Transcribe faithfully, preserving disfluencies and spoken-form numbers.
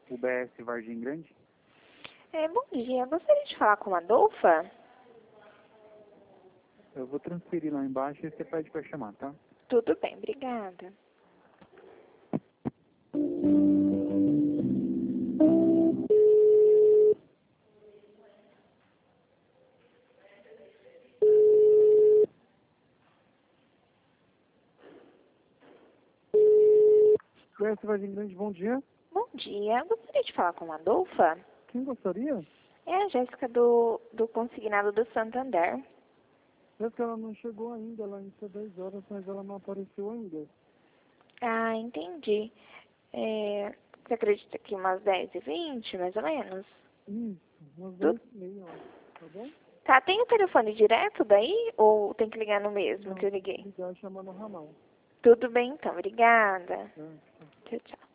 U B S Vargem Grande. É, bom dia. Eu gostaria de falar com a Adolfa. Eu vou transferir lá embaixo e você pede para chamar, tá? Tudo bem, obrigada. U B S Vargem Grande, bom dia. Bom dia. Eu gostaria de falar com a Adolfa. Quem gostaria? É a Jéssica do, do Consignado do Santander. É que ela não chegou ainda, ela entra dez horas, mas ela não apareceu ainda. Ah, entendi. É, você acredita que umas dez e vinte, mais ou menos? Isso, umas Tu- dez e meia, ó. Tá bom? Tá, tem o telefone direto daí ou tem que ligar no mesmo Não, que eu tem que liguei? ligar chamando o ramal. Tudo bem, então. Obrigada. Tá? Tchau, tchau.